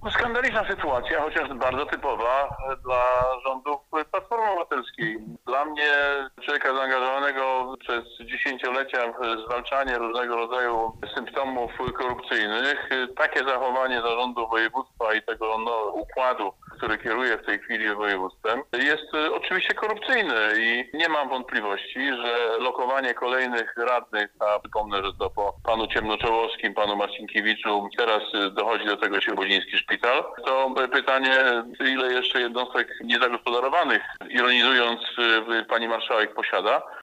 Skandaliczna sytuacja, chociaż bardzo typowa dla rządów Platformy Obywatelskiej. Dla mnie, człowieka zaangażowanego przez dziesięciolecia w zwalczanie różnego rodzaju symptomów korupcyjnych, takie zachowanie zarządu województwa i tego układu, który kieruje w tej chwili województwem, jest oczywiście korupcyjne i nie mam wątpliwości, że lokowanie kolejnych radnych, a przypomnę, że to po panu Ciemnoczołowskim, panu Marcinkiewiczu, teraz dochodzi do tego Świebodziński Szpital, to pytanie, ile jeszcze jednostek niezagospodarowanych, ironizując, pani marszałek posiada.